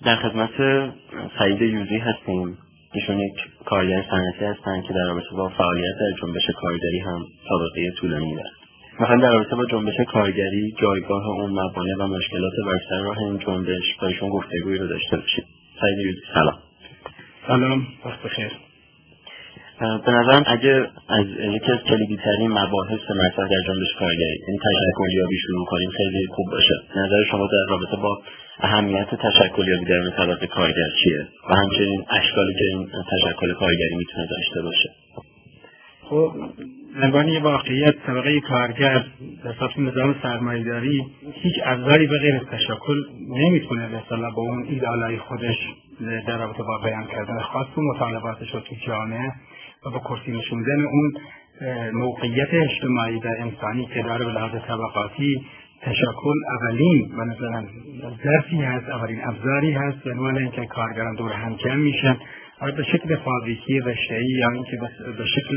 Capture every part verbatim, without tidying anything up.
در خدمت سعید یوزی هستیم. ایشون یک کارگر صنعتی هستند که در رابطه با فعالیت در جنبش کارگری هم سابقه طولانی دارند. مثلا در رابطه با جنبش کارگری، جایگاه اون، موانع و مشکلات بر سر راه این جنبش با ایشون گفتگویی رو داشته باشیم. سعید یوزی سلام. سلام، وقت بخیر. به نظرم اگه از یکی از کلیدی‌ترین مباحث مطرح در جنبش کارگری این تشکلیابی شروع کنیم خیلی خوب باشه. نظر شما در رابطه با اهمیت تشکلیابی در این طبقه کارگر چیه و همچنین اشکالی که این تشکل کارگری میتونه داشته باشه؟ خب عنوان یه واقعیت طبقه کارگر در سطح نظام سرمایه‌داری هیچ ابزاری به غیر از تشکل نمیتونه به اصطلاح با اون ایدئالای خودش در رابطه با بیان کردن خاص و مطالباتش رو تو جامعه و با کرسی نشوندن اون موقعیت اجتماعی و انسانی که داره به لحاظ طبقاتی تشکل اولین و مثلا ظرفی هست، اولین ابزاری هست به عنوان اینکه کارگران دور هم جمع میشن به شکل فابریکی رشته‌ای یا اینکه به شکل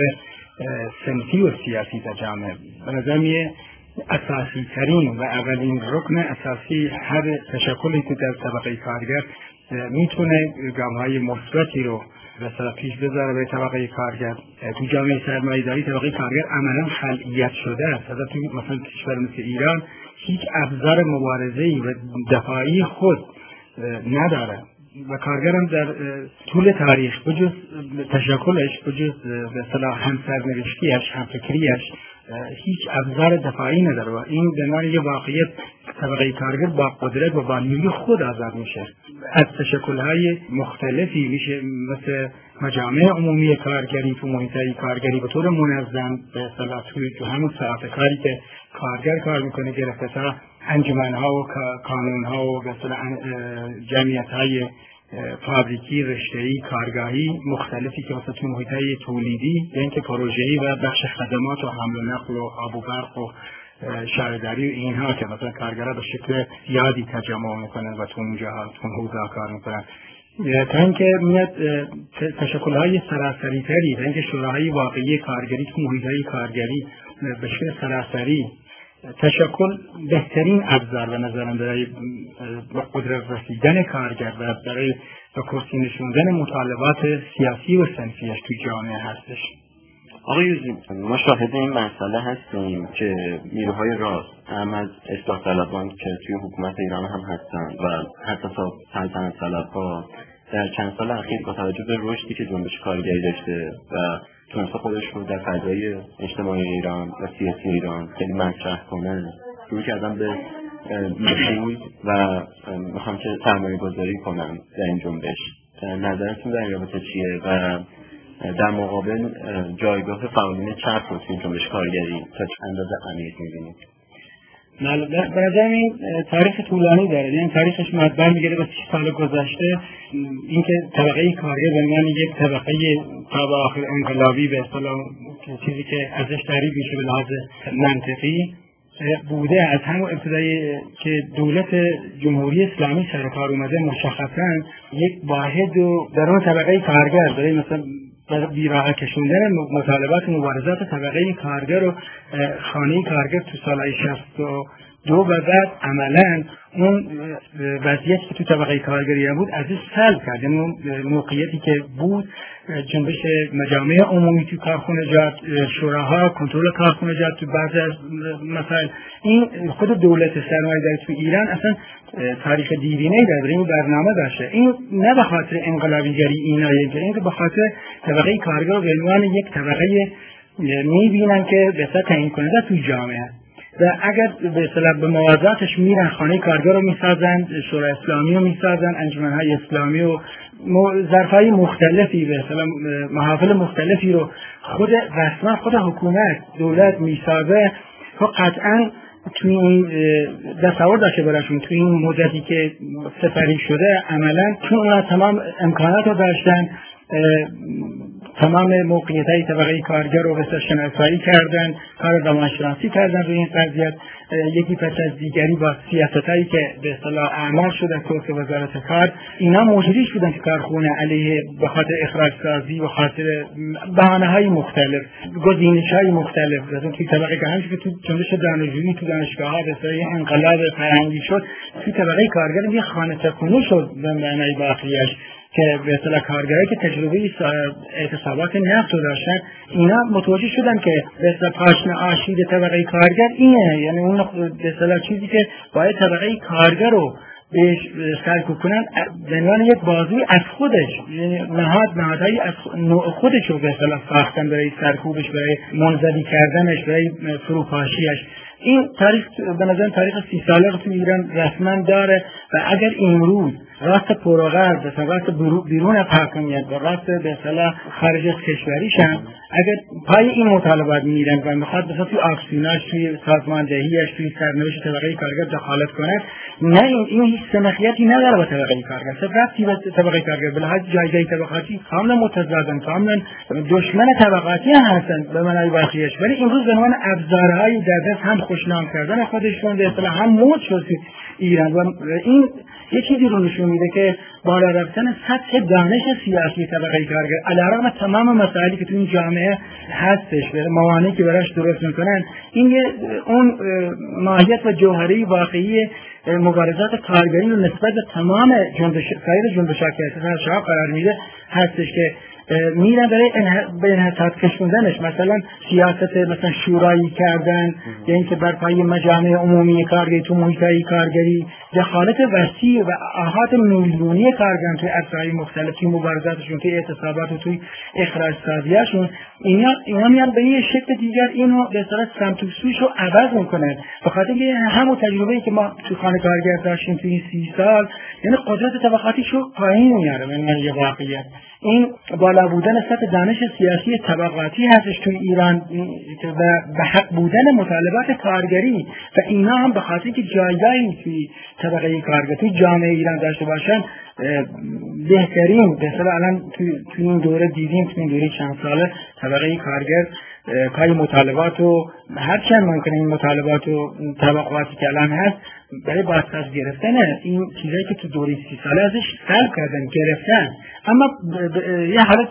صنفی و سیاسی در جامعه. به نظر میاد اساسی ترین و اولین رکن اساسی هر تشکلی که در طبقه کارگر میتونه گام‌های مثبتی رو به اصطلاح پیش بذاره به طبقه کارگر. تو جامعه سرمایه‌داری طبقه کارگر عملاً خلقیت شده است. تو مثلا کشور مثل ایران هیچ ابزار مبارزه‌ای و دفاعی خود نداره و کارگرم در طول تاریخ بجز تشکلش، بجز به اصطلاح همسرنوشتیش، همفکریش هیچ ابزار دفاعی نداره و این به معنی یه واقعیت طبقه کارگر با قدرت و با نیروی خود آزاد میشه. از تشکل‌های مختلفی میشه مثل مجامع عمومی کارگری تو محیط‌های کارگری به طور منظم به اصطلاح تو همون ساعت کاری که کارگر کار میکنه گرفته تا انجمن‌ها و کانون‌ها و به اصطلاح جمعیت‌های فابریکی، رشته‌ای، کارگاهی مختلفی که مثلا تو محیط‌های تولیدی یا اینکه پروژه‌ای و بخش خدمات و حمل و نقل و آب و برق و شهرداری و اینها که مثلا کارگرها به شکل زیادی تجمع میکنن و تو اونجاها تو اون حوزه‌ها کار میکنن. تا اینکه میاد تشکل‌های سراسری تری تا اینکه شوراهای واقعی کارگری تو محیط‌های کارگری به شکل سراسری تشکل بهترین ابزار به نظرم برای با قدرت رسیدن کارگر و برای با کرسی نشوندن مطالبات سیاسی و صنفیش تو جامعه هستش. آقای یوزی، ما شاهد این مسئله هستیم که نیروهای راست هم از اصلاح طلبان که توی حکومت ایران هم هستن و حتی سلطنت طلب‌ها در چند سال اخیر با توجه به رشدی که جنبش کارگری داشته و تونسته خودش رو در فضای اجتماعی ایران و سیاسی ایران خیلی مطرح کنه، شروع کردن به نفوذ و میخوام که سرمایه گذاری کنن در این جنبش. نظرتون در این رابطه چیه و در مقابل جایگاه فعالین چپ رو توی جنبش کارگری تا چه اندازه عمیق می‌بینید؟ به نظرم این تاریخ طولانی داره، یعنی تاریخش مدبر میگیره به سی سال گذشته. اینکه طبقه کارگر به معنی یک طبقه تا آخر انقلابی به اصطلاح چیزی که ازش تعریف میشه به لحاظ منطقی بوده از همون ابتدایی که دولت جمهوری اسلامی سر کار اومده مشخصاً یک واحد و در اون طبقه کارگر برای مثلا بیراه کشوندن مطالبات مبارزات طبقه کارگر و خانه کارگر تو سالهای شصت و دو و بعد عملاً اون وضعیتی که تو طبقه کارگری بود ازش سلب کرد. یعنی اون موقعیتی که بود جنبش مجامع عمومی تو کارخانجات، شوراها، کنترل کارخانجات تو بعضی از مسائل، این خود دولت سرمایه‌داری تو ایران اصلا تاریخ دیرینه‌ای داره، این برنامه داشته. این نه به خاطر انقلابیگری اینا، این که به خاطر طبقه کارگر به عنوان یک طبقه می‌بینن که بهتر تعیین کننده تو جامعه و اگر به اصطلاح به موازاتش میرن خانه کارگر رو میسازن، شورای اسلامی رو میسازن، انجمن‌های اسلامی و ظرف‌های مختلفی به اصطلاح محافل مختلفی رو خود رسما خود حکومت دولت میسازه، خب قطعاً توی این تصور داشته براشون توی این مدتی که سپری شده عملاً چون اونا تمام امکانات رو داشتن تمام موقعیت‌های طبقه کارگر رو به شناسایی کردن، کار روانشناسی کردن روی این قضیه. یکی پس از دیگری با سیاستایی که به اصطلاح اعمال شده توسط وزارت کار، اینا موجودی شدن که کارخونه علیه به خاطر اخراج سازی و خاطر بهانه‌های مختلف، گزینش‌های مختلف، مثلا توی طبقه کارگر که تو جنبش دانشجویی تو دانشگاه‌ها به اصطلاح انقلاب فرهنگی شد، توی طبقه کارگر یه خانه تکونی شد به معنای واقعیش که به اصطلاح کارگرایی که تجربه اعتصابات نفت رو داشتن، اینا متوجه شدن که به اصطلاح پاشنه آشیل طبقه کارگر اینه، یعنی اون به اصطلاح چیزی که باید طبقه کارگر رو بهش سرکوب کنن به عنوان یک بازوی از خودش، یعنی نهاد نهادهای از خودش رو به اصطلاح ساختن برای سرکوبش، برای منزوی کردنش، برای فروپاشیش. این تاریخ به نظر تاریخ سی ساله رو تو ایران رسما داره و اگر امروز راست پروغر به راست بیرون از حاکمیت و راست به اصطلاح خارج از کشوریشن اگر پای این مطالبات میرن و میخواد مثلا توی آکسیوناش، توی سازماندهیش، توی سرنوشت طبقه کارگر دخالت کنه، نه این این هیچ سمخیتی نداره با طبقه کارگر، سه ربطی به طبقه کارگر به لحاظ جایگاه طبقاتی کاملا متضادن، کاملا دشمن طبقاتی هستن به معنای واقعیش، ولی امروز به عنوان ابزارهای در دست هم خوشنام کردن خودشون به اصطلاح هم موج شد ایران و این یه چیزی رو نشون میده که بالا رفتن سطح دانش سیاسی طبقه کارگر علیرغم تمام مسائلی که تو این جامعه هستش، به موانعی که براش درست میکنن، این اون ماهیت و جوهری واقعی مبارزات کارگری رو نسبت به تمام جنبش سایر جنبش‌ها که اصلا قرار میده هستش که میرن برای به انحطاط کشوندنش، مثلا سیاست مثلا شورایی کردن یا اینکه بر پای مجامع عمومی کارگری تو محیط‌های کارگری دخالت وسیع و احاط میلیونی کارگران توی عرصه‌های مختلف، توی مبارزاتشون، توی اعتصابات و توی اخراج سازیاشون، اینا اینا میان به یه شکل دیگر اینو به اصطلاح سمت و سویشو عوض میکنن، به خاطر اینکه همون تجربه‌ای که ما تو خانه کارگر داشتیم توی این سی سال، یعنی قدرت طبقاتیشو پایین میاره. یعنی یه واقعیت این بالا بودن سطح دانش سیاسی طبقاتی هستش توی ایران و به حق بودن مطالبات کارگری و اینا هم به خاطر که جایگاهی توی طبقه کارگر توی جامعه ایران داشته باشن بهترین به اصطلاح الان توی تو این دوره دیدیم، توی این دوره چند ساله طبقه کارگر کاری مطالبات و هرچند ممکنه این مطالبات و طبقاتی که الان هست برای بازسازی گرفتن این چیزایی که تو دوره سی ساله ازش سلب کردن گرفتن، اما یه حالت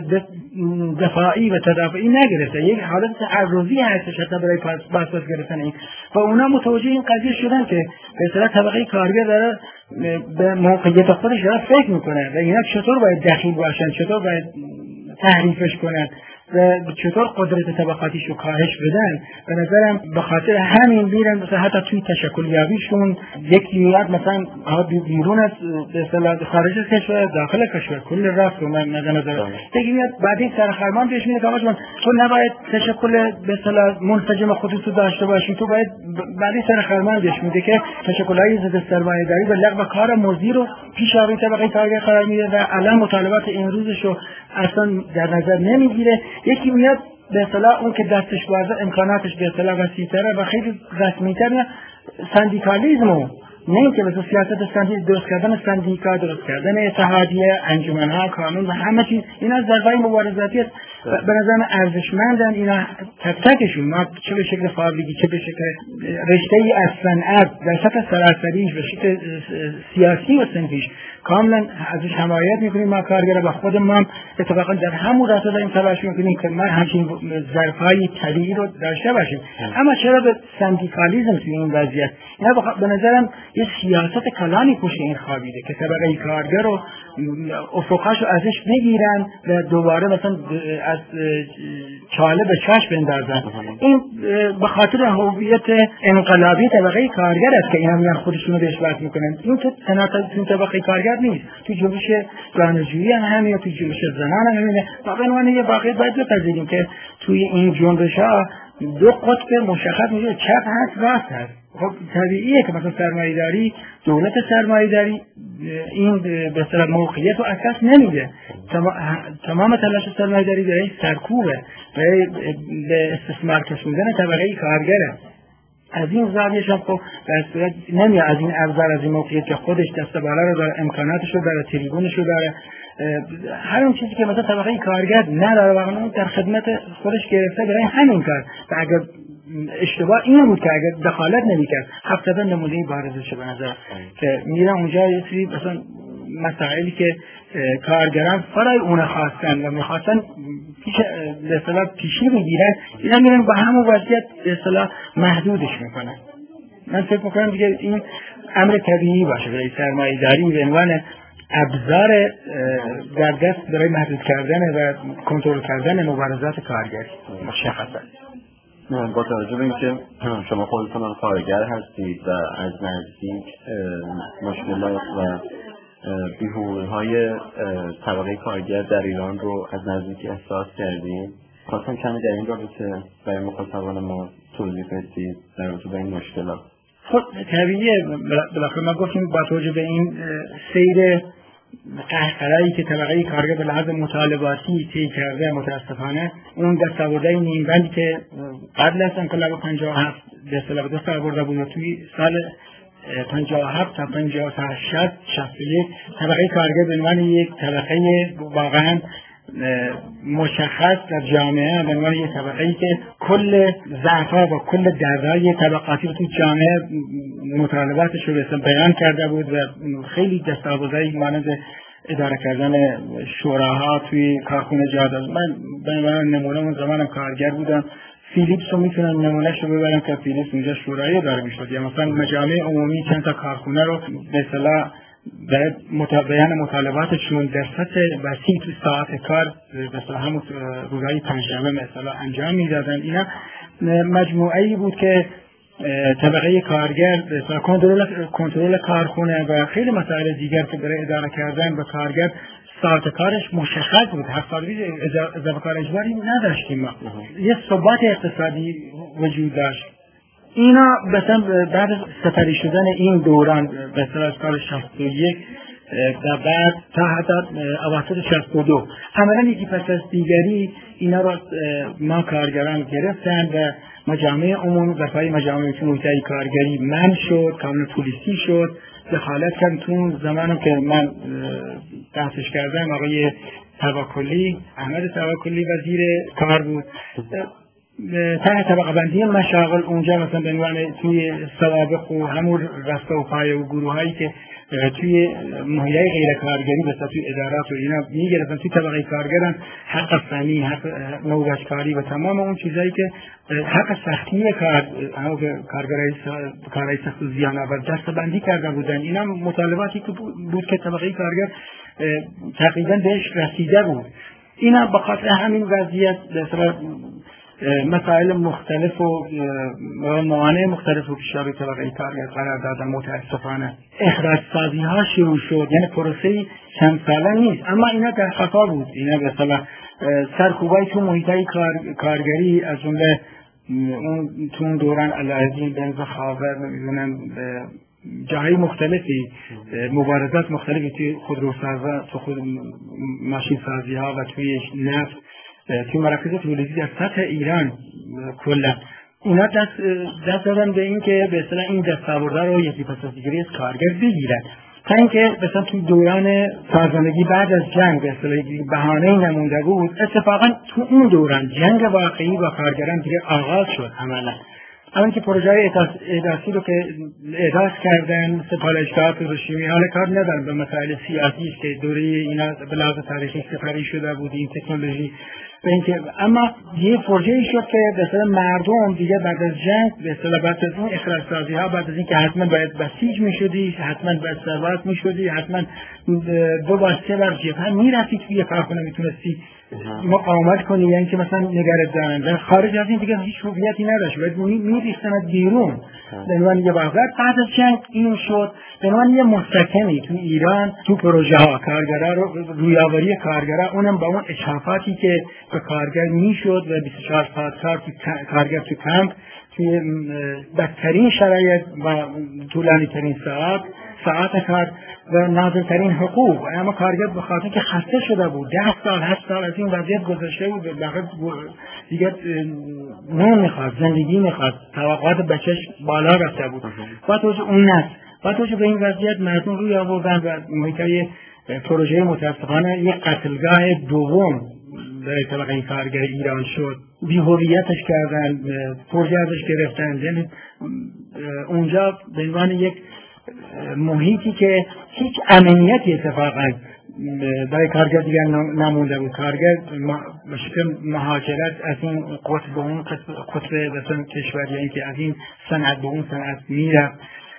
دفاعی و تدافعی نگرفته، یک حالت تعرضی هستش حتی برای بازسازی گرفتن این و اونا متوجه این قضیه شدن که به اصطلاح طبقه کارگر داره به موقعیت خودش داره فکر میکنه و اینا چطور باید دخیل باشن، چطور باید تحریفش کنن و چطور قدرت طبقاتیش رو کاهش بدن. به نظرم به خاطر همین میرن مثلا حتی توی تشکل یابیشون یکی میاد مثلا بیرون از به اصطلاح خارج از کشور داخل کشور کل راست رو من نظر یکی میاد بعد این سرخرمان بهش میگه آقا جان تو نباید تشکل به اصطلاح منسجم خودت رو داشته باشی، تو باید بعد این سرخرمان بهش میگه که تشکل‌های ضد سرمایه‌داری و لغو کار مزدی رو پیش آوری طبقه کارگر قرار میده و الان مطالبات امروزش رو اصلا در نظر نمیگیره. یکی میاد به اصطلاح اون که دستش بازه امکاناتش به اصطلاح وسیع‌تره و خیلی رسمی‌تره سندیکالیسمو، نه اینکه مثلا سیاست سندی درست کردن سندیکا درست کردن اتحادیه انجمن‌ها قانون و همه چیز اینا ضربه‌های مبارزاتی است. به نظر ارزشمندن اینا تک تکشون، ما چه به شکل فابریکی چه به شکل رشته‌ای از صنعت در سطح سراسریش به شکل سیاسی و صنفیش کاملا ازش حمایت میکنیم. ما کارگر با خود ما اتفاقا در همون راستا داریم تلاش میکنیم که ما همچین ظرفهای طبیعی رو داشته باشیم، اما چرا به سندیکالیسم توی این وضعیت؟ اینا به نظرم یه سیاست کلانی پشت این خوابیده که طبقه کارگر رو افقاش رو ازش بگیرن و دوباره مثلا از چاله به چاش بندازن. این به خاطر هویت انقلابی طبقه کارگر است که اینا میان خودشون رو بهش وصل میکنن. این که تنها طبقه کارگر نیست، تو جنبش دانشجویی هم همینه، تو جنبش زنان هم همینه. ما به عنوان یه واقعیت باید بپذیریم که توی این جنبش‌ها دو قطب مشخص میشه، چپ هست راست هست. خب طبیعیه که مثلا سرمایه‌داری، دولت سرمایه‌داری این به اصطلاح موقعیت رو اساس نمیده. تمام تلاش سرمایه‌داری برای سرکوبه، برای به استثمار کشوندن طبقه کارگره. از این زاویه‌ش هم خب در صورت نمیاد از این ابزار، از این موقعیت که خودش دست بالا رو داره، امکاناتش رو داره، تریبونش رو داره، هر اون چیزی که مثلا طبقه کارگر نداره و اون در خدمت خودش گرفته برای همین کار. و اگر اشتباه این بود که اگر دخالت نمی‌کرد، هفتاد نمونه بارزشه به نظر که میره اونجا یه سری مثلا مسائلی که کارگران فرای اون خواستن و میخواستن پیش به اصطلاح پیشی بگیرن، اینا میرن با همون وضعیت به اصطلاح محدودش میکنن. من فکر میکنم دیگه این امر طبیعی باشه برای سرمایه‌داری به عنوان ابزار در دست برای محدود کردن و کنترل کردن مبارزات کارگری مشخصا. با توجه به اینکه شما خودتون کارگر هستید و از نزدیک مشکلات و بی‌حقوقی‌های طبقه کارگر در ایران رو از نزدیک احساس کردید، خواستم کمی در این رابطه برای مخاطبان ما توضیح بدید در رابطه با این مشکلات. خب طبیعیه، بالاخره ما گفتیم با توجه به این سیر قهقرایی که طبقه کارگر به لحاظ مطالباتی طی کرده، متاسفانه اون دستاوردهای نیمبندی که قبل از انقلاب پنجاه و هفت به اصطلاح دست آورده بود و توی سال پنجاه و هفت تا پنجاه تا شصت شصت و یک طبقه کارگر به عنوان یک طبقه واقعا مشخص در جامعه به عنوان یک طبقه‌ای که کل ضعف‌ها و کل دردهای طبقاتی رو توی جامعه مطالباتش رو به بیان کرده بود و خیلی دستاوردهای مانند اداره کردن شوراها توی کارخونه جا داد. من به عنوان نمونه اون زمانم کارگر بودم، فیلیپس رو میتونم نمونهش رو ببرم که فیلیپس اونجا شورایی داره میشد، یا مثلا مجامع عمومی چند تا کارخونه رو به اصطلاح بیان مطالباتشون در سطح وسیع تو ساعت کار مثلا همون روزهای پنجشنبه مثلا انجام میدادن. اینا مجموعه‌ای بود که طبقه کارگر مثلا کنترل کنترل کارخونه و خیلی مسائل دیگر که برای اداره کردن و کارگر ساعت کارش مشخص بود، هر سالی اضافه کار اجباری نداشتیم ما. یه ثبات اقتصادی وجود داشت. اینا مثلا بعد از سپری شدن این دوران مثلا از سال شصت و یک و بعد تا حتی اواسط شصت و دو عملا یکی پس از دیگری اینا را ما کارگران گرفتن و مجامع عمومی و پای مجامع محیطی کارگری منع شد، کامل پلیسی شد. دخالت کردن تو زمانم که من بحثش کردم آقای توکلی، احمد توکلی وزیر کار بود، تحت طبقه بندی مشاغل اونجا مثلا به عنوان توی سوابق و همون رسته و پایه و گروه هایی که توی محیطه غیر کارگری مثلا توی ادارات و اینا میگرفتن، توی طبقه کارگران حق فنی، حق نوبتکاری و تمام اون چیزایی که حق سختی کار کارگرای کارهای سخت و زیان آور دسته بندی کرده بودن. اینا مطالباتی که بود که طبقه کارگر تقریبا بهش رسیده بود. اینا به خاطر همین وضعیت مثلا مسائل مختلف و موانع مختلف و پیش‌روی طبقه کارگر قرار دادن. متاسفانه اخراج سازی ها شروع شد، یعنی پروسه چند ساله نیست، اما اینا در خطا بود. اینا به اصطلاح سرکوبای تو محیطه کار، کارگری از جمله اون تو دوران علایالدین بنز خاور نمیدونم جاهای مختلفی مبارزات مختلفی توی خودروسازا، تو خود ماشین سازی ها و توی نفت، توی مراکز تولیدی در سطح ایران کلا اینا دست دست دادن به این که به اصطلاح این دستاوردها رو یکی پس از دیگری از کارگر بگیرن، تا اینکه مثلا توی دوران سازندگی بعد از جنگ به اصطلاح بهانه‌ای نمونده بود. اتفاقا تو اون دوران جنگ واقعی با کارگران دیگه آغاز شد. عملا همین که پروژه احداثی رو که احداث کردن سپالشگاهات رژیمی حال کار ندارن به مسائل سیاسی است که دوره اینا به لحاظ تاریخی سپری شده بود این تکنولوژی به اینکه، اما یه پروژه‌ای شد که به اصطلاح مردم دیگه بعد از جنگ به اصطلاح بعد از اون اخراج‌سازی ها، بعد از اینکه حتما باید بسیج می‌شدی، حتما باید ثروت می‌شدی، حتما دو بار سه بار جبهه می‌رفتی توی کارخونه میتونستی مقاومت کنی، یعنی که مثلا نگرت دارن خارج از این دیگه هیچ هویتی نداشت، باید می‌ریختن بیرون. به عنوان یه واقعیت بعد از جنگ این شد به عنوان یه مستحکمی تو ایران تو پروژه ها کارگرا رو رویاوری کارگرا، اونم با اون اشرافاتی که به کارگر میشد و بیست و چهار ساعت کار کارگر تو کمپ توی بدترین شرایط و طولانی ترین ساعت ساعت کار و نازلترین حقوق، اما کارگر به خاطر که خسته شده بود، ده سال هشت سال از این وضعیت گذشته بود، دیگه نون میخواد، زندگی میخواد، توقعات بچهش بالا رفته بود. با توجه اون نست با توجه به این وضعیت مردم روی آوردن و محیطه پروژه متاسفانه یک قتلگاه دوم برای طبقه کارگر ایران شد. بی‌هویتش کردن، پروژه ازش گرفتن، یعنی اونجا به عنوان یک محیطی که هیچ امنیتی اتفاقا برای کارگر دیگر نمونده بود. کارگر به شکل مهاجرت از این قطب به اون قطب مثلا کشور، یعنی که از این صنعت به اون صنعت میرفت.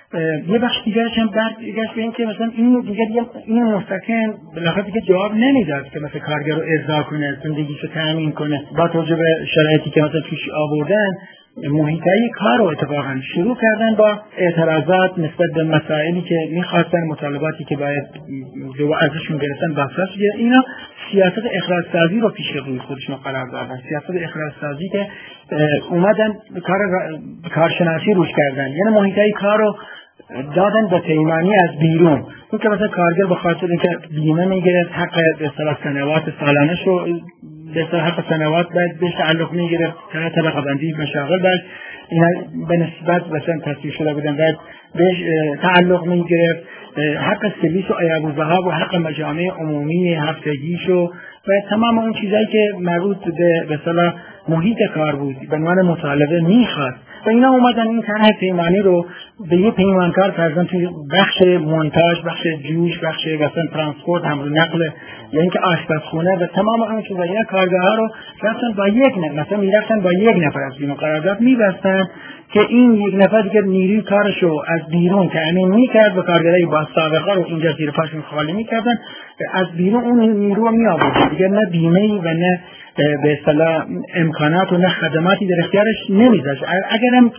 یه بخش دیگرش هم برگشت به این که مثلا این دیگر این مستقیم بالاخره دیگه جواب نمیداد که مثلا کارگر رو ارضا کنه، زندگیشو تامین کنه. با توجه به شرایطی که مثلا توش آوردن، محیطه کار رو اتفاقا شروع کردن با اعتراضات نسبت به مسائلی که میخواستن، مطالباتی که باید جو ازشون گرفتن بحثش. اینا سیاست اخراج‌سازی رو پیش روی خودشون قرار دادن، سیاست اخراج‌سازی که اومدن کار کارشناسی روش کردن، یعنی محیطه کار رو دادن به پیمانی از بیرون. اون که مثلا کارگر به خاطر اینکه بیمه میگرفت، حق به اصطلاح سنوات سالانه شو به اصطلاح حق سنوات باید بهش تعلق میگرفت، که طبقه بندی مشاغل باید اینا به نسبت مثلا تصویر شده بودن باید بهش تعلق میگرفت، حق سرویس و ایابو ذهاب و حق مجامع عمومی هفتگیش و تمام اون چیزایی که مربوط به به اصطلاح محیط کار بود به عنوان مطالبه میخواست. و اینا اومدن این طرح پیمانی رو به یه پیمانکار فرضاً توی بخش مونتاژ، بخش جوش، بخش مثلا ترانسپورت، حمل و نقل، یا اینکه آشپزخونه و تمام اون چیزا، اینا کارگرها رو رفتن با یک نفر مثلا میرفتن با یک نفر از بیرون قرارداد می‌بستن که این یک نفر دیگه نیروی کارشو از بیرون تامین می‌کرد و کارگرای با سابقه رو اینجا زیر پاشون خالی می‌کردن، از بیرون اون نیرو رو می‌آوردن دیگه، نه بیمه‌ای و نه به اصطلاح امکانات و نه خدماتی در اختیارش نمیذاشت. اگرم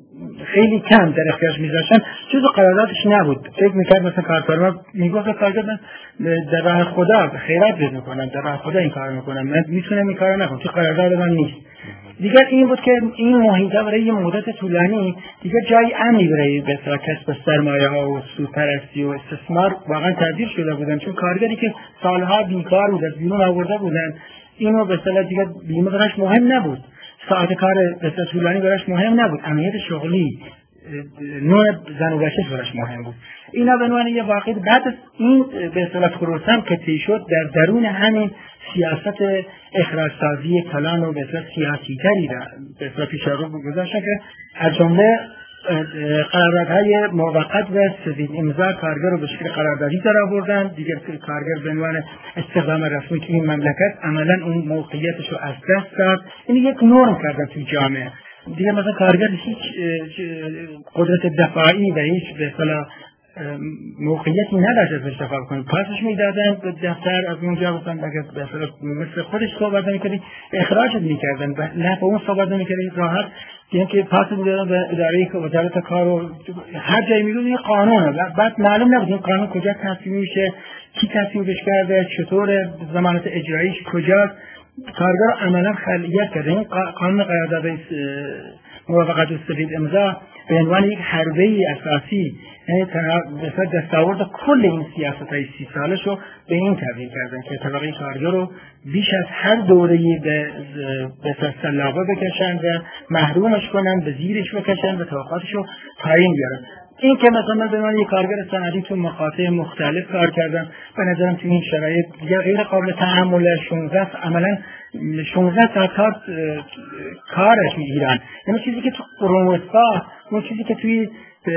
خیلی کم در اختیارش میذاشتن جزو قراردادش نبود. فکر میکرد مثلا کارفرما میگفت کارگر من در راه خدا خیرات بده میکنم، در راه خدا این کار میکنم، من میتونم این کارو نکنم، تو قرارداد من نیست. دیگر این بود که این محیطه برای یه مدت طولانی دیگر جای امنی برای به اصطلاح کسب سرمایه ها و سودپرستی و استثمار واقعا تبدیل شده بودن، چون کارگری که سالها بیکار بود از بیرون آورده بودن، اینو به اصطلاح دیگه بیمه براش مهم نبود، ساعت کار به اصطلاح طولانی براش مهم نبود، امنیت شغلی، نوع زن و بچه‌ش براش مهم بود. اینا به عنوان یه واقعی بعد این به اصطلاح خروسان که طی شد در درون همین سیاست اخراج‌سازی کلان و به اصطلاح سیاسی تری به اصطلاح پیش رو گذاشتن که از جمله قراردادهای موقت و سفید امضا کارگر رو به شکل قراردادی در آوردن. دیگر کارگر به عنوان استخدام رسمی توی این مملکت عملا اون موقعیتش رو از دست داد. این یک نرم کردن توی جامعه. دیگه مثلا کارگر هیچ قدرت دفاعی و هیچ به اصطلاح موقعیتی نداشت ازش دفاع کنه، پاسش میدادن به دفتر، از اونجا مثلا به اصطلاح مثل خودش صحبت نمی‌کردی اخراجت می‌کردن، نه به اون صحبت نمی‌کردی راحت، یعنی که پاس میدادن به اداره وزارت کار و هر جایی می‌دونی این قانونه، بعد معلوم نبود این قانون کجا تصویب میشه، کی تصویبش کرده، چطور، ضمانت اجراییش کجاست. کارگر عملا خلیت کرده. این قانون قرارداد موافقت سفید امضا به عنوان یک حربه اساسی، یعنی به دستاورد کل این سیاست‌های سی سالش رو به این تبدیل کردن که طبقه کارگر رو بیش از هر دوره‌ای به به سلاقه بکشن و محرومش کنن، به زیرش بکشن و توقعاتش رو پایین بیارن. این که مثلا به عنوان یک کارگر صنعتی تو مقاطع مختلف کار کردم، به نظرم تو این شرایط دیگه غیر قابل تحمل. شانزده عملا شانزده ساعت کار کارش میگیرن، یعنی چیزی که تو قرون وسطا، اون چیزی که توی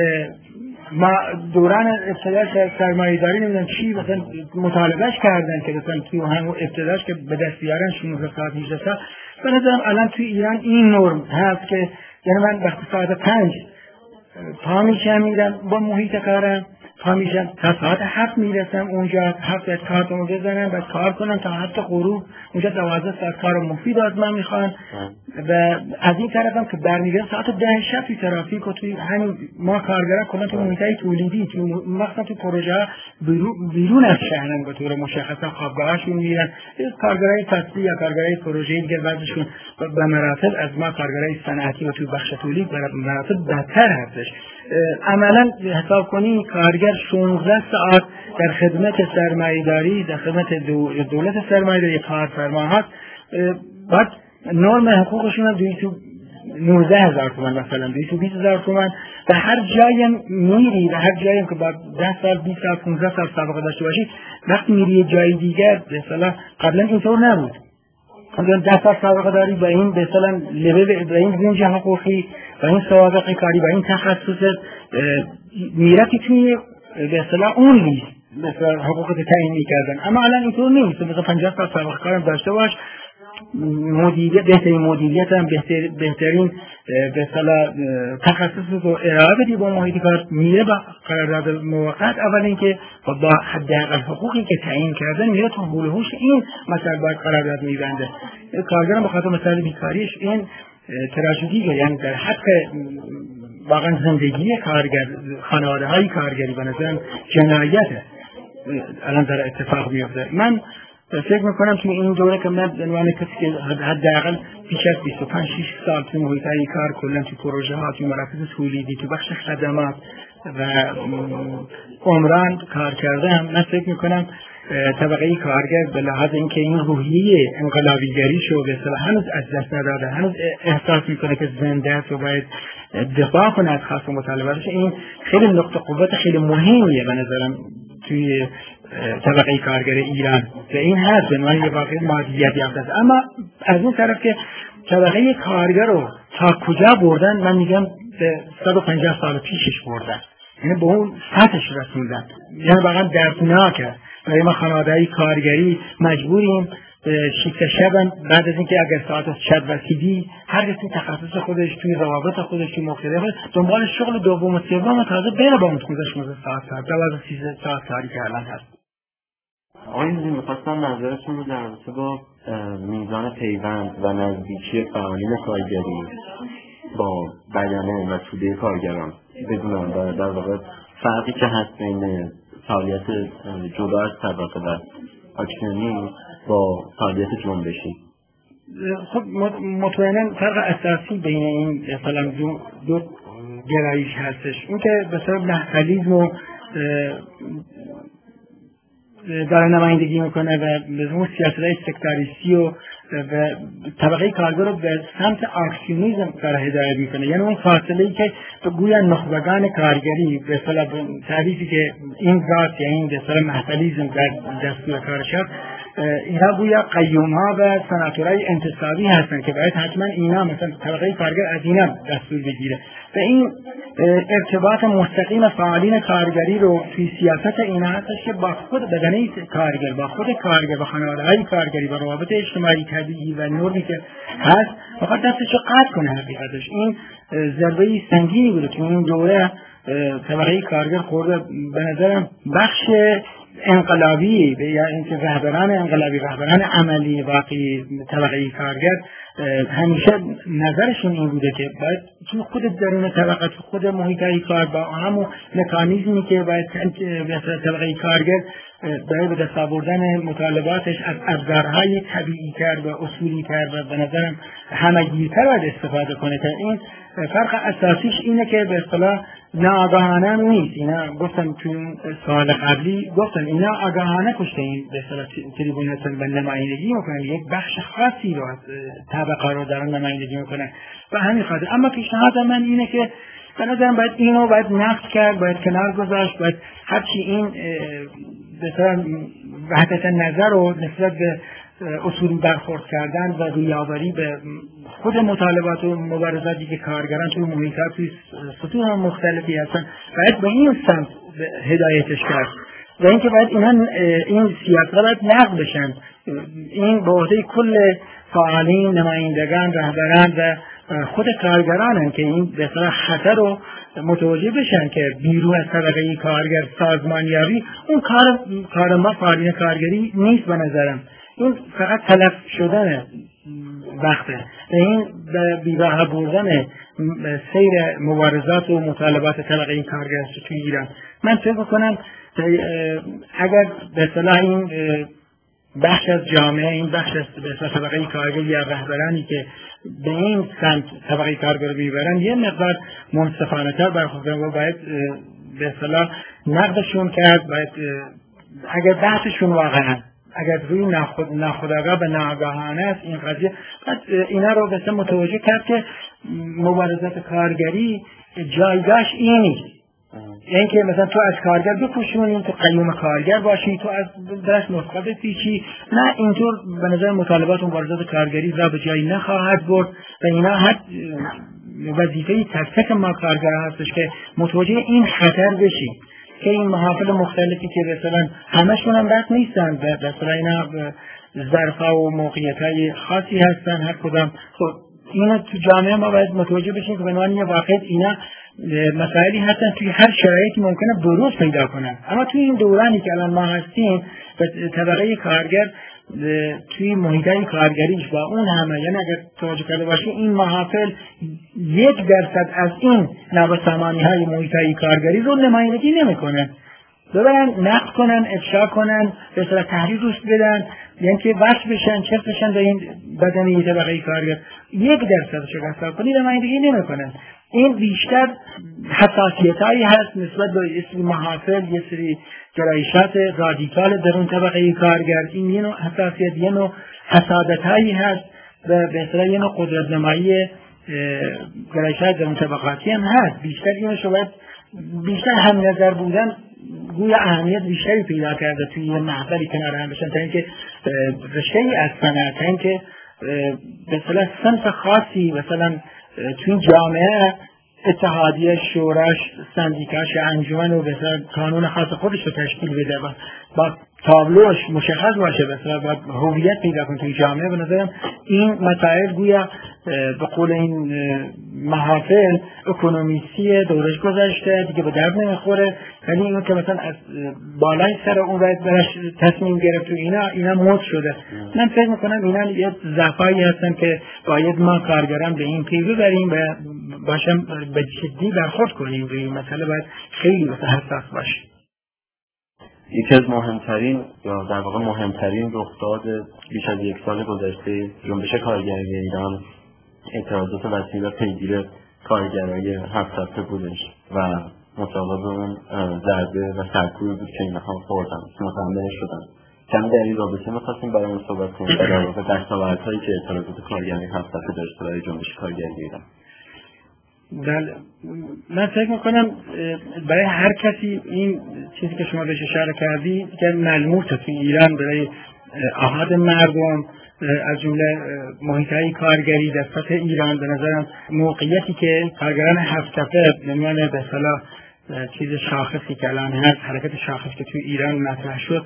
ما دوران ابتداش سرمایه‌داری نمیدونم چی مثلا مطالبهش کردن که مثلا توی همون ابتداش که به دست بیارن شانزده ساعت هجده ساعت، به نظرم الان توی ایران این نرم هست که یعنی من وقتی ساعت پنج پا میشم میرم با محیط کارم، پا میشم تا ساعت هفت میرسم اونجا، هفت از کارتمو بزنم بعد کار کنم تا هفت غروب، اونجا دوازده ساعت کار مفید از من میخوان. و از این طرفم که برمیگردم ساعت ده شب توی ترافیک و توی همین ما کارگران کلا تو محیطای تولیدی، تو مثلا تو پروژه بیرون از شهرن به طور مشخصا خوابگاهاشون میرن، کارگرای فصلی یا کارگرای پروژه‌ای دیگه وضعشون به مراتب از ما کارگرای صنعتی و تو بخش تولید به مراتب بدتر هستش. عملا حساب کنی کارگر کارگر شانزده ساعت در خدمت سرمایه‌داری، در خدمت دولت سرمایه‌داری کارفرما هست، بعد نرم حقوقشون هم دویست و نوزده هزار تومان مثلا دویست و بیست هزار تومان و هر جایم میری و هر جایم که بعد ده سال بیست سال پانزده سال سابقه داشته باشی، وقتی میری جای دیگر مثلا قبلا اینطور نبود، مثلا ده سال سابقه داری با این مثلا لبه با این رنج حقوقی و این سوابق کاری و این تخصص میرفتی توی مثلا اون لیست مثلا حقوقت تعیین میکردن. اما الان اینطور نیست، مثلا پنجاه سال سابقه کارم داشته باش، مدیریت بهترین مدیریت هم بهتر بهترین به اصطلاح تخصص رو ارائه بدی با محیط کار، میره با قرارداد موقت. اول اینکه با حداقل حقوقی که تعیین کردن میره تو حول و حوش این مثلا باید قرارداد میبنده. کارگرم به خاطر مثلا بیکاریش این تراژدیه، یعنی در حق واقعا زندگی کارگر، خانواده های کارگری به نظرم جنایته الان در اتفاق میفته. من فکر میکنم توی این دوره که من عنوان کسی که حداقل بیش از بیست و پنج شش سال توی محیطهای کار کلا توی پروژه ها، توی مراکز تولیدی، توی بخش خدمات و عمران کار کردم، من فکر میکنم طبقه کارگر به لحاظ اینکه این روحیه انقلابیگری شو به اصطلاح هنوز از دست نداده، هنوز احساس میکنه که زنده است و باید دفاع کنه از خواست و مطالباتش. این خیلی نقطه قوت خیلی مهمیه به نظرم توی طبقه کارگر ایران و این هست به معنی واقعی مادیت یافته است. اما از این طرف که طبقه کارگر رو تا کجا بردن، من میگم به صد و پنجاه سال پیشش بردن، یعنی به اون سطحش رسوندن، یعنی واقعا دردناکه. برای ما خانواده‌های کارگری مجبوریم شیفت شبن بعد از اینکه اگر ساعت شب رسیدی هر کسی تخصص خودش توی روابط خودش توی مختلف دنبال شغل دوم و سوم تازه بره با اون پونزده شانزده ساعت کار، دوازده سیزده ساعت کاری که الان هست. آقای مدیر میخواستم نظرتون رو در رابطه با میزان پیوند و نزدیکی فعالین کارگری با بدنه و توده کارگران بدونم و در واقع فرقی که هست بین فعالیت جدا از طبقه و اکسیونی با فعالیت جنبشی. خب مطمئنا فرق اساسی بین این مثلا دو, دو گرایش هستش، این که به سبب محتلیزم و داره نمایندگی میکنه و به اون سیاستهای سکتاریستی و و طبقه کارگر رو به سمت اکسیونیسم داره هدایت میکنه، یعنی اون فاصله‌ای که به گویا نخبگان کارگری به اصطلاح تعریفی که این ذات یا این به اصطلاح محتلیزم در دستور کارش اینا گویا قیوم‌ها و سناتورای انتصابی هستن که باید حتما اینا مثلا طبقه کارگر از اینا دستور بگیره و این ارتباط مستقیم فعالین کارگری رو توی سیاست اینا هستش که با خود بدنه کارگر، با خود کارگر، با خانواده‌های کارگری، با روابط اجتماعی طبیعی و نورمی که هست فقط دستش رو قطع کنه. حقیقتش این ضربه سنگینی بوده که این دوره طبقه کارگر خورده. به نظرم بخش انقلابی یا اینکه رهبران انقلابی، رهبران عملی واقعی طبقه کارگر همیشه نظرشون این بوده که باید تو خود درون طبقه، تو خود محیطهای کار با همون مکانیزمی که باید طبقه کارگر برای به دست آوردن مطالباتش از ابزارهای طبیعی تر و اصولی تر و به نظرم همگیرتر باید استفاده کنه. تا این فرق اساسیش اینه که به اصطلاح ناآگاهانه نیست. اینا گفتم تو سوال قبلی گفتم اینا آگاهانه کشته این به اصطلاح تریبون هستن و نمایندگی میکنن، یک بخش خاصی رو از طبقه رو دارن نمایندگی میکنن و همین خاطر. اما پیشنهاد من اینه که به نظرم باید اینو باید نقد کرد، باید کنار گذاشت، باید هرچی این به اصطلاح وحدت نظر رو نسبت به اصول برخورد کردن و رویاوری به خود مطالبات و مبارزاتی که کارگران توی محیطات توی سطوح مختلفی هستن باید به این سمت هدایتش کرد و اینکه باید اینا این سیاست‌ها باید نقد بشن. این به عهده کل فعالین، نمایندگان، رهبران و خود کارگرانن که این به اصطلاح خطر رو متوجه بشن که بیرون از طبقه کارگر سازمانیابی اون کار کار ما فعالین کارگری نیست. به نظرم این فقط تلف شدن وقته و این بیراه بردن سیر مبارزات و مطالبات طبقه کارگر توی ایران. من فکر کنم اگر به اصطلاح این بخش از جامعه، این بخش از به اصطلاح طبقه کارگر یا رهبرانی که به این سمت طبقه کارگر رو میبرن یه مقدار منصفانه‌تر برخورد کنن و باید به اصطلاح نقدشون کرد. باید اگر بحثشون واقعا اگر روی ناخود ناخودآگاه به ناآگاهانه است این قضیه، بعد اینا رو مثلا متوجه کرد که مبارزات کارگری جایگاهش این نیست. یعنی که مثلا تو از کارگر بپوشونی، تو قیوم کارگر باشی، تو از درست نسخه بپیچی، نه اینطور به نظر مطالبات مبارزات کارگری را به جایی نخواهد برد و اینا حد وظیفه تک تک ما کارگر هستش که متوجه این خطر بشیم که این محافل مختلفی که مثلا همشون هم بد نیستن، مثلا اینا ظرفا و موقعیت‌های خاصی هستن هر کدام. خب اینا تو جامعه ما باید متوجه بشیم که به عنوان یه واقعیت اینا مسائلی هستن توی هر شرایطی ممکنه بروز پیدا کنن، اما توی این دورانی که الان ما هستیم طبقه کارگر توی محیطای کارگریش با اون همه، یعنی اگر توجه کرده باشی این محافل یک درصد از این نابسامانی های محیطای کارگری رو نمایندگی نمی کنن، ببرن نقد کنن، افشا کنن، به صورت تحریف روش بدن، یعنی که وصل بشن چفت بشن به این بدنی طبقه کارگر، یک درصد شو حساب کنی نمایندگی نمی کنن. این بیشتر حساسیتایی هست نسبت به یه سری محافل، یه سری گرایشات رادیکال در اون طبقه کارگر. این یه نوع حساسیت، یه نوع حسادتایی هست و به اصطلاح یه نوع قدرت نمایی گرایشات در اون طبقاتی هم هست. بیشتر اینو شاید بیشتر هم نظر بودن گویا اهمیت بیشتری پیدا کرده توی یه محفلی کنار هم بشن تا اینکه رشته‌ای از صنعت، تا اینکه به اصطلاح صنف خاصی مثلا توی این جامعه اتحادیه، شورش، سندیکاش، انجمن و بسیار کانون خاص خودش رو تشکیل بده و با تابلوش مشخص باشه، بسیار باید هویت پیدا کنه توی جامعه. به نظرم این مسائل گویا به قول این محافل اکونومیستی دورش گذاشته دیگه به درد نمیخوره، ولی اینو که مثلا از بالای سر اون باید برش تصمیم گرفت تو اینا اینا موت شده. من فکر میکنم اینا یه ضعفایی هستن که باید ما کارگران به این پی ببریم و باشم به جدی برخورد کنیم به این مسئله، باید خیلی حساس باشیم. یکی از مهمترین یا در واقع مهمترین رخداد بیش از یک سال گذشته جنبش کارگری ایران اعتراضات وسیع و پیگیر کارگرای هفت هفته بودش و مصاحبه اون ضربه و سرکوبی بود که اینها خوردن، متحمل شدن. کمی در این رابطه می‌خواستیم برامون صحبت کنیم در واقع دستاوردهایی که اعتراضات کارگری هفت هفته داشته برای جنبش کارگری ایران. بله، من فکر میکنم برای هر کسی این چیزی که شما بهش اشاره کردی که ملموسه توی ایران برای احد مردم از جمله محیطهای کارگری در سطح ایران. به نظرم موقعیتی که کارگران هفت‌تپه به عنوان به اصطلاح چیز شاخصی که الان هست، حرکت شاخص که توی ایران مطرح شد،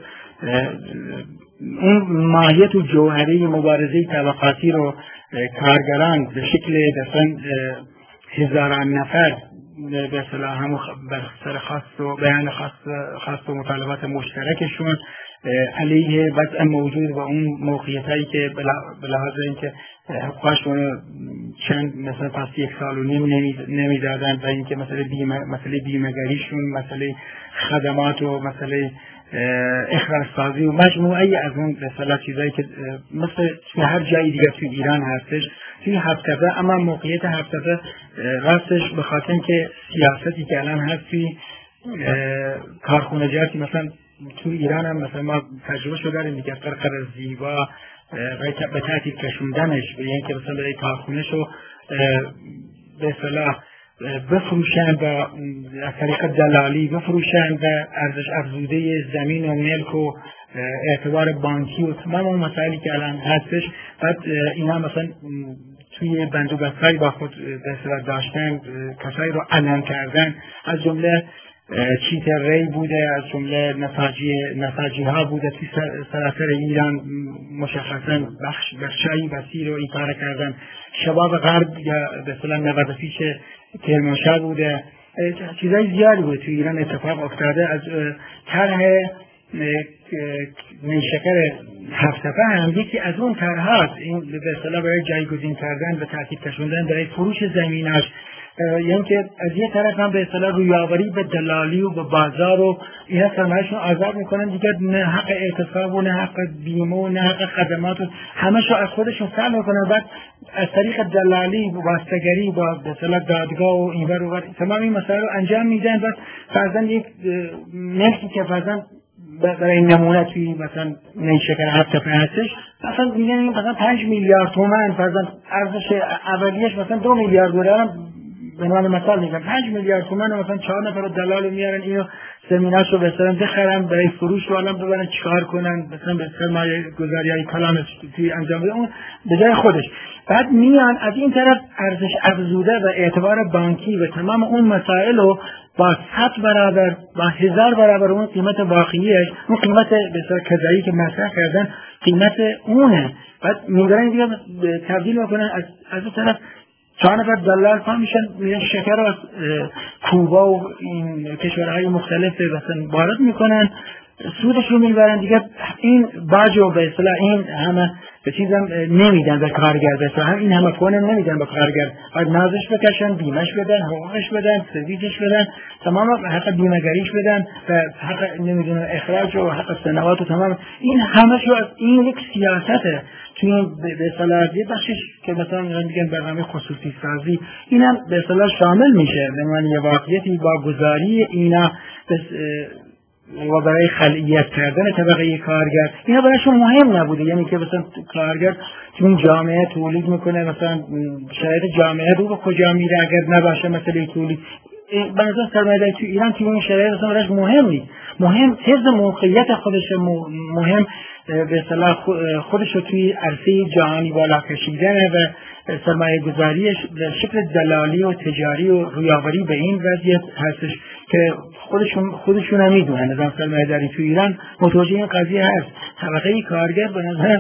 اون ماهیت و جوهری مبارزه طبقاتی رو کارگران به شکل مثلا هزاران نفر به اصطلاح همون بر سر خواست و بیان خواست خواست و مطالبات مشترکشون علیه وضع موجود و اون موقعیتایی که به لحاظ اینکه حقوقشون چند مثلا پس یک سال و نیم نمیدادن و اینکه مسئله بیمه مسئله بیمه‌گریشون، مسئله خدمات و مسئله اخراج‌سازی و مجموعه‌ای از اون به اصطلاح چیزایی که مثل هر جای دیگه توی ایران هستش توی هفت‌تپه. اما موقعیت هفت‌تپه راستش به خاطر که سیاستی که الان هست توی کارخونجاتی مثلا توی ایران هم مثلا ما تجربه شده داریم دیگه، قرقر زیبا به تعطیل کشوندنش به اینکه مثلا برای کارخونه‌شو به اصطلاح بفروشن و از طریق دلالی بفروشن و ارزش افزوده زمین و ملک و اعتبار بانکی و تمام اون مسائلی که الان هستش. بعد اینا مثلا توی بند و بسته‌ای با خود به اصطلاح داشتن، کسایی رو علم کردن، از جمله چیتر ری بوده، از جمله نساجی نساجی ها بوده توی سراسر ایران، مشخصا بخش بخشایی وسیع رو این کار کردن. شباب غرب یا به اصطلاح نود پیش کرمانشاه بوده، چیزای زیادی بوده توی ایران اتفاق افتاده. از طرح نیشکر هفت‌تپه هم یکی از اون طرح‌هاست، این به اصطلاح برای جایگزین کردن و ترتیب کشوندن برای فروش زمینش یعنی که از یه طرف هم به اصطلاح رویاوری به دلالی و به بازار و اینا سرمایه‌شون آزاد میکنن دیگه، نه حق اعتصاب و نه حق بیمه و نه حق خدمات و همه‌شو از خودشون سلب میکنن. بعد از طریق دلالی و واسطه‌گری با به اصطلاح دادگاه و اینور و اونور تمام این مسائل رو انجام میدن. بعد فرضاً یک ملکی که فرضاً برای نمونه توی مثلا نیشکر هفت تپه هستش، مثلا میگن این مثلا پنج میلیارد تومان فرضاً ارزش اولیش مثلا دو میلیارد دلار، به عنوان مثال میگم پنج میلیارد تومان، مثلا چهار نفر دلال میارن اینو زمینه‌شو بسازن بخرن برای فروش و الان ببرن چیکار کنن، مثلا به سرمایه گذاریای کلان توی انجام بده اون به جای خودش. بعد میان از این طرف ارزش افزوده و اعتبار بانکی و تمام اون مسائل رو با صد برابر با هزار برابر اون قیمت واقعیش، اون قیمت بسیار کذایی که مطرح کردن قیمت اونه، بعد میذارن دیگه تبدیل میکنن از از اون طرف چهار نفر دلال پا میشن میرن شکر رو از کوبا و این کشورهای مختلف مثلا وارد میکنن، سودش رو میبرن دیگه. این باج و به اصطلاح این همه به چیزم نمیدن به کارگر، به اصطلاح این همه پونم نمیدن به کارگر، باید نازش بکشن، بیمش بدن، حقوقش بدن، سرویسش بدن، تمام حق بیمه‌گریش بدن و حق نمیدونم اخراج و حق سنوات و تمام این همه شو از این یک سیاسته توی به اصطلاح یه بخشش که مثلا میگن برنامه خصوصی سازی، اینم به اصطلاح شامل میشه به معنی واقعیتی با گذاری اینا و برای خلعیت کردن طبقه کارگر. اینا برایشون مهم نبوده، یعنی که مثلا کارگر تو این جامعه تولید میکنه، مثلا شاید جامعه رو به کجا میره اگر نباشه مثلا تولید. به نظر سرمایه‌داری تو ایران تو این شرایط اصلا براش مهم نیست، مهم حفظ موقعیت خودش، مهم به اصطلاح خودش رو توی عرصه جهانی بالا کشیدن و سرمایه گذاریش به شکل دلالی و تجاری و رویاوری به این وضعیت هستش که خودشون خودشون هم میدونن. نظام سرمایه داری تو ایران متوجه این قضیه هست. طبقه کارگر به نظر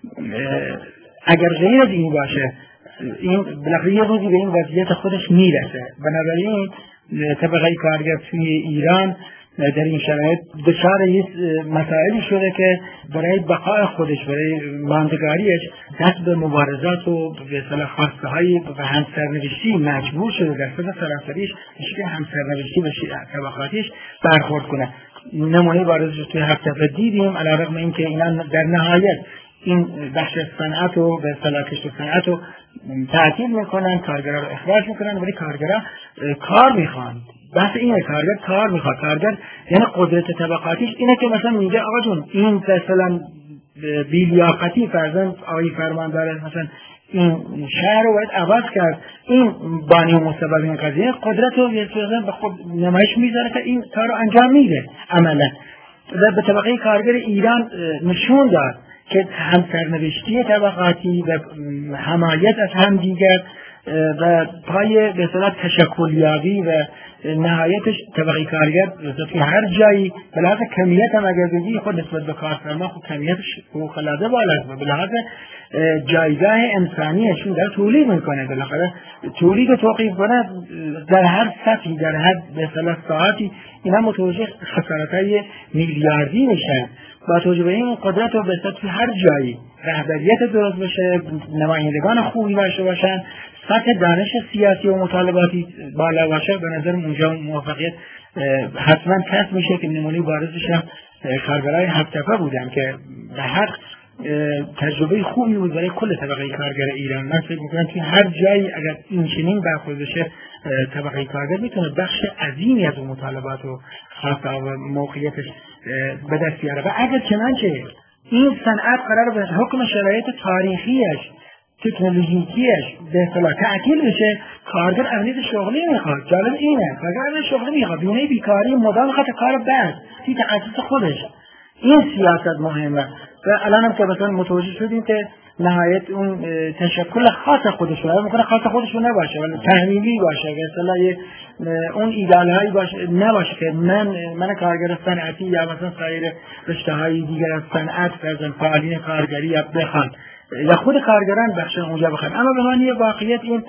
اگر غیر از این باشه این بالاخره یه روزی به این وضعیت خودش میرسه. بنابراین طبقه کارگر توی ایران در این شرایط دچار یک مسائلی شده که برای بقای خودش، برای ماندگاریش دست به مبارزات و به اصطلاح خواسته های و همسرنوشتی مجبور شده در صورت سراسریش شکل همسرنوشتی و طبقاتیش برخورد کنه. نمونه بارزش توی هفت تپه دیدیم، علیرغم اینکه اینا در نهایت این بخش صنعت و به اصطلاح کشت صنعت رو تعطیل میکنن، کارگرها رو اخراج میکنن، ولی کارگرها کار میخوان. بحث اینه کارگر کار میخواد. کارگر یعنی قدرت طبقاتیش اینه که مثلا میگه آقا جون این مثلا بیلیاقتی فرضاً آقای فرماندار مثلا این شهر رو باید عوض کرد، این بانی و مسبب این قضیه قدرت رو به خود نمایش میذاره که این کار رو انجام میده عملا. و به طبقه کارگر ایران نشون داد که هم سرنوشتی طبقاتی و حمایت از هم دیگر و پای به اصطلاح تشکلیابی و نهایتش طبقه کارگر توی هر جایی به لحاظ کمیت هم اگر بگی خود نسبت به کارفرما خود کمیتش فوق‌العاده بالاست و به لحاظ جایگاه انسانیشون در تولید میکنه، بالاخره تولید توقیف کنه در هر سطحی در هر به اصطلاح ساعتی اینا متوجه خسارت‌های میلیاردی میشن. با توجه به این قدرت و بسیار توی هر جایی رهبریت درست بشه، نمایندگان خوبی باشه باشن، سطح دانش سیاسی و مطالباتی بالا باشه، به نظر اونجا موفقیت حتما کسب میشه که نمونه بارزش هم کارگرای هفت تپه بودن که به هر تجربه خوبی بود برای کل طبقه کارگر ایران. من فکر میکنم که هر جایی اگر این چنین برخورد بشه طبقه کارگر میتونه بخش عظیمی از اون مطالبات و خواسته و موقعیتش به دست بیاره. و اگر چنانچه این صنعت قرار به حکم شرایط تاریخیش تکنولوژیکیش به اصطلاح تعطیل بشه، کارگر اهمیت شغلی میخواد. جالب اینه کارگر اهمیت شغلی میخواد، بیونه بیکاری مدام میخواد کار بعد توی تخصص خودش. این سیاست مهمه. و الان هم که مثلا متوجه شدیم که نهایت اون تشکل خاص خودش رو میکنه، خاص خودش رو نباشه ولی تحمیلی باشه، به اصطلاح اون ایدئال‌هایی باشه نباشه که من من کارگر صنعتی یا مثلا سایر رشته‌های دیگر از صنعت فرضاً فعالین کارگری یا بخوان یا خود کارگران بخش اونجا بخوان. اما به معنی واقعیت این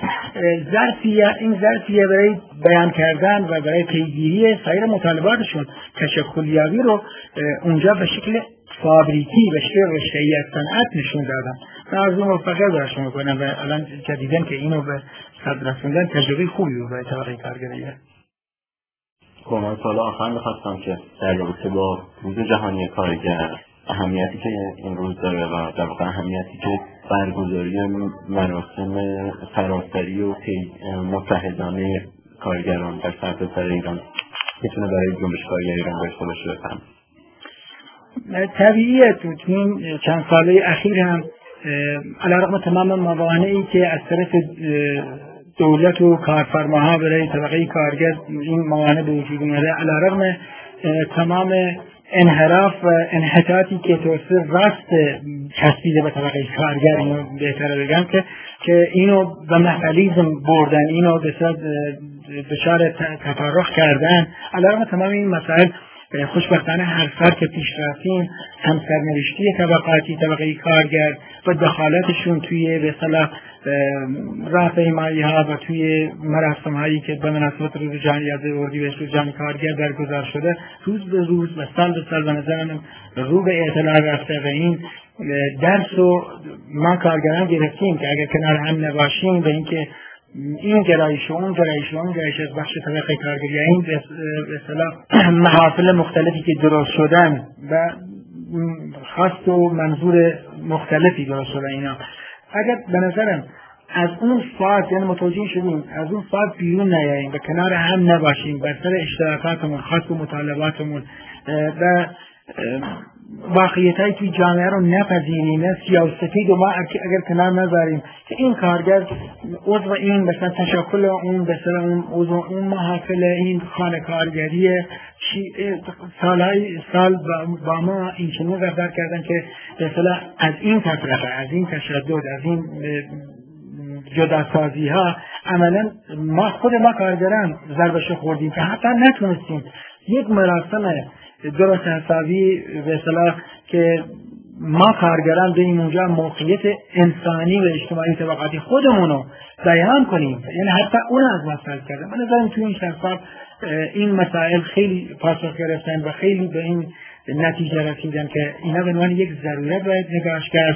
ظرفیه این ظرفیه برای بیان کردن و برای پیگیری سایر مطالباتشون تشکلیابی رو اونجا به شکل فابریکی به شکل رشته‌ای از صنعت نشون دادن. آرزو موفقیت برش میکنم و الان جدیدن که اینو به صدر رسوندن تجربه خوبی بود برای طبقه کارگری. کمان سال آخر میخواستم که در رابطه با روز جهانی کارگر اهمیتی که این روز داره و در واقع اهمیتی که برگزاری مراسم سراسری و متحدانه کارگران در سرتاسر ایران میتونه برای جنبش کارگر ایران داشته باشه بفهم. طبیعیه تو این چند ساله اخیر هم علیرغم تمام موانعی که از طرف دولت و کارفرماها برای طبقه کارگر این موانع به وجود اومده، علیرغم تمام انحراف و انحطاطی که توسط راست چسبیده به طبقه کارگر، اینو بهتره بگم که که اینو به محلیزم بردن، اینو به صورت دچار تفرق کردن، علیرغم تمام این مسائل خوشبختانه هر سال که پیش رفتیم هم سرنوشتی طبقاتی طبقه کارگر و دخالتشون توی به اصطلاح راهپیمایی ها و توی مراسم هایی که به مناسبت روز جهانی اردیبهشت روز جهانی کارگر برگزار شده روز به روز و سال به سال به نظرم رو به اطلاع رفته و این درس رو ما کارگران گرفتیم که اگر کنار هم نباشیم به اینکه این گرایش و اون گرایش و اون گرایش از بخش طبقه کارگری، این به اصطلاح محافل مختلفی که درست شدن و خواست و منظور مختلفی درست شدن، اینا اگر به نظرم از اون فاز یعنی متوجه شدیم از اون فاز بیرون نیاییم و کنار هم نباشیم بر سر اشتراکاتمون، خواست و مطالباتمون و واقعیتایی توی جامعه رو نپذیریم، سیاه و سفید و ما اگر کنار نذاریم که این کارگر عضو این مثلا تشکل اون مثلا اون عضو اون محافل این خانه کارگریه سالهای سال با ما این چنین رفتار کردن که مثلا از این تفرقه، از این تشدد، از این جداسازی ها عملا ما خود ما کارگران ضربش خوردیم که حتی نتونستیم یک مراسم درست حسابی به اصطلاح که ما کارگران به این اونجا موقعیت انسانی و اجتماعی طبقاتی خودمونو بیان کنیم، یعنی حتی اون از مسائل کردن. من نظرم توی این چند سال این مسائل خیلی پاسخ گرفتن و خیلی به این نتیجه رسیدن که اینا به عنوان یک ضرورت باید نگاش کرد.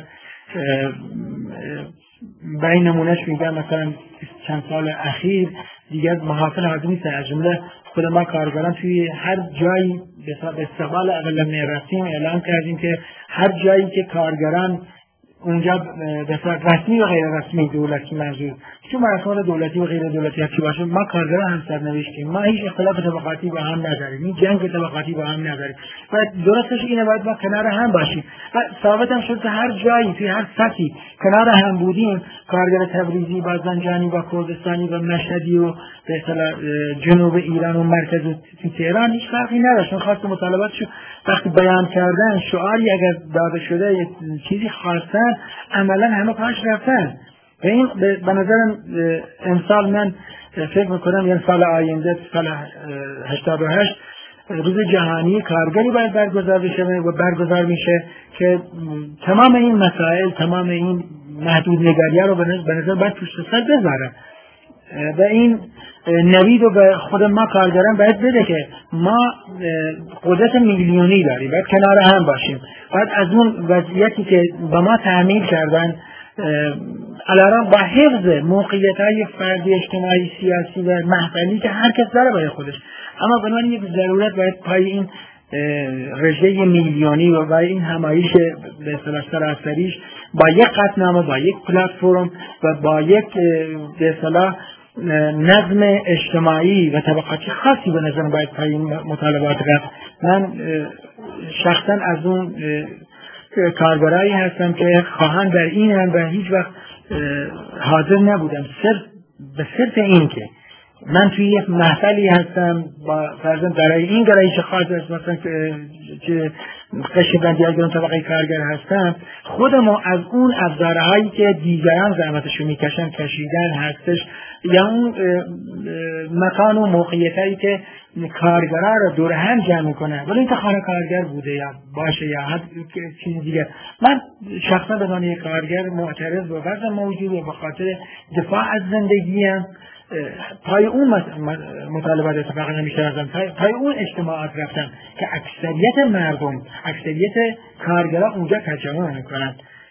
به این نمونهش میگم مثلا چند سال اخیر دیگه محافل حاضر نیست، از جمله خود ما کارگران توی هر جایی به استقبال اول میرسیم اعلام کردیم که هر جایی که کارگران اونجا به صورت رسمی و غیر رسمی دولتی منظور چون مراسم دولتی و غیر دولتی هرچی باشه ما کارگران هم سرنوشتیم، ما هیچ اختلاف طبقاتی با هم نداریم، این جنگ طبقاتی با هم نداریم و درستش اینه باید ما کنار هم باشیم و ثابت هم شد که هر جایی توی هر سطحی کنار هم بودیم، کارگر تبریزی با زنجانی با کردستانی و مشهدی و به اصطلاح جنوب ایران و مرکز تهران هیچ فرقی نداشت. اون خواست مطالباتشو وقتی بیان کردن شعاری اگر داده شده یک چیزی خواستن عملا همه پاش رفتن و این به نظرم امسال من فکر میکنم یعنی سال آینده سال هشتاد و هشت روز جهانی کارگری باید برگزار بشه و برگزار میشه که تمام این مسائل تمام این محدود نگریه رو به نظر باید پشت سر بذاره و این نوید رو به خود ما کارگران باید بده که ما قدرت میلیونی داریم، باید کنار هم باشیم، باید از اون وضعیتی که به ما تعمیل کردن علارم با حفظ موقعیت‌های فردی اجتماعی سیاسی و محفلی که هر کس داره برای خودش، اما بنابراین یک ضرورت باید پای این رژه میلیونی و برای این همایش به اصطلاح سراسریش با یک قطعنامه با یک پلتفرم و با یک به اصطلاح نظم اجتماعی و طبقاتی خاصی به نظر باید پای این مطالبات رفت. من شخصا از اون کارگرایی هستم که خواهان در این هم و هیچ وقت حاضر نبودم صرف به صرف این که من توی یک محفلی هستم با فرضاً برای این گرایش خاص است مثلا که قشر بندیگران طبقه کارگر هستم خودمو از اون ابزارهایی که دیگران زحمتشو میکشن کشیدن هستش یا اون مکان و موقعیتایی که کارگرها رو دور هم جمع میکنه ولی این خانه کارگر بوده یا باشه یا هر چیز دیگه. من شخصا به عنوان یک کارگر معترض به وضع موجود و به خاطر دفاع از زندگیم پای اون مطالبات اتفاق نمیشه ازم پای اون اجتماعات رفتم که اکثریت مردم اکثریت کارگرها اونجا تجمع میکنن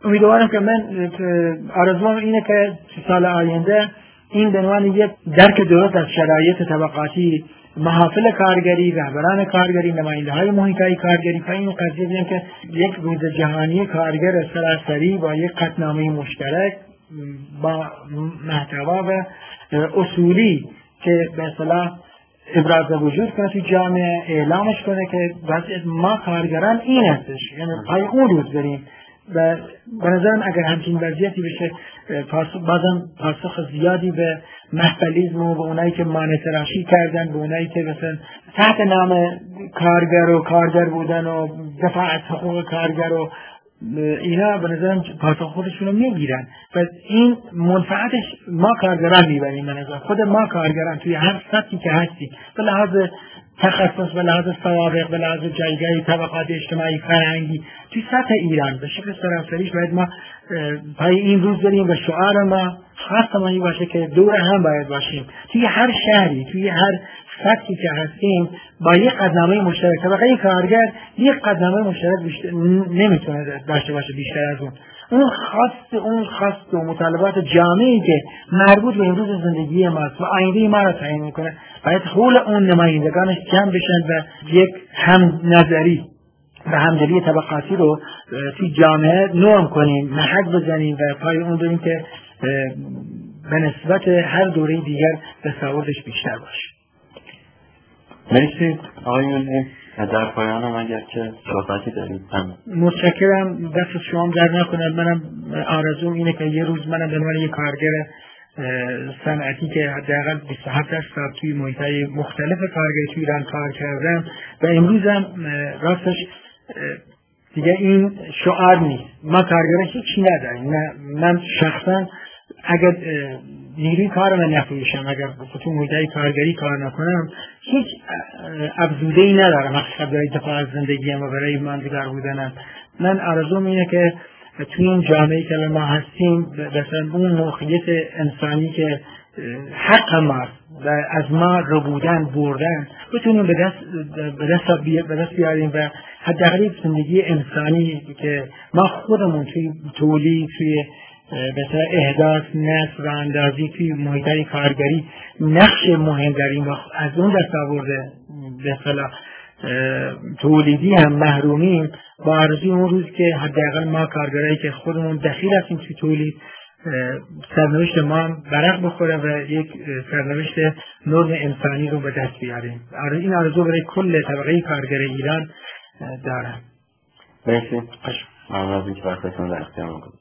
امیدوارم که من آرزوام اینه که سال آینده این به عنوان یک درک درست از شرایط طبقاتی محافل کارگری، رهبران کارگری، نماینده های محیطه کارگری و این قضیه بگم که یک روز جهانی کارگر سراسری با یک قطعنامه مشترک با محتوا و اصولی که به اصطلاح ابراز وجود کنه تو جامعه، اعلامش کنه که وضعیت ما کارگران این هستش، یعنی پای اون روز بریم. و به نظرم اگر همچین وضعیتی بشه بازم پاسخ زیادی به محفلیزم و به اونایی که مانع تراشی کردن، به اونایی که مثلا تحت نام کارگر و کارگر بودن و دفاع از حقوق کارگر و اینا به نظرم پاسخ خودشون رو میگیرن و این منفعتش ما کارگران میبریم. به نظر خود ما کارگران توی هر سطحی که هستیم به لحاظ تخصص، به لحاظ سوابق، به لحاظ جایگاه طبقات اجتماعی فرهنگی توی سطح ایران به شکل سراسریش باید ما پای این روز بریم و شعار ما خاص ما این باشه که دور هم باید باشیم. توی هر شهری، توی هر سطحی که هستیم با یک قطعنامه مشترک. طبقه کارگر یک قطعنامه مشترک نمیتونه داشته باشه بیشتر از اون. اون خواست اون خواست و مطالبات جامعی که مربوط به امروز زندگی ماست و آینده ما را تعیین میکنه باید حول اون نمایندگانش جمع بشن و یک هم نظری و همدلی طبقاتی رو توی جامعه نرم کنیم، محک بزنیم و پای اون بریم که به نسبت هر دوره دیگر تساوتش بیشتر باشه. مرسی آقای یونی. در پایان هم اگر که صحبتی دارید هم متشکرم، دست شما در نکند. منم آرزوم اینه که یه روز منم به عنوان یک کارگر صنعتی که حداقل بیست و هفت سال توی محیط‌های مختلف کارگری توی ایران کار کردم و امروزم راستش دیگه این شعار نیست، ما کارگران هیچی نداریم. نه من شخصا اگر نیروی کار من نفروشم، اگر تو محیط‌های کارگری کار نکنم هیچ افزوده‌ای ندارم حقیقت برای دفاع از زندگیم و برای ماندگار بودنم. من آرزوم اینه که توی این جامعه‌ای که ما هستیم مثلا اون موقعیت انسانی که حق ماست و از ما رو بودن بردن بتونیم به دست به دست به دست بیاریم و حداقل زندگی انسانی که ما خودمون توی تولید، توی مثلا احداث، نصب و اندازی توی محیط‌های کارگری نقش مهم داریم و از اون دستاورد به اصطلاح تولیدی هم محرومیم. با آرزوی اون روز که حداقل ما کارگرایی که خودمون دخیل هستیم توی تولید سرنوشت ما هم برق بخوره و یک سرنوشت نرم انسانی رو به دست بیاریم. این آرزو برای کل طبقه کارگر ایران دارم. مرسی. ممنون از اینکه وقتتون رو در اختیار ما گذاشتید.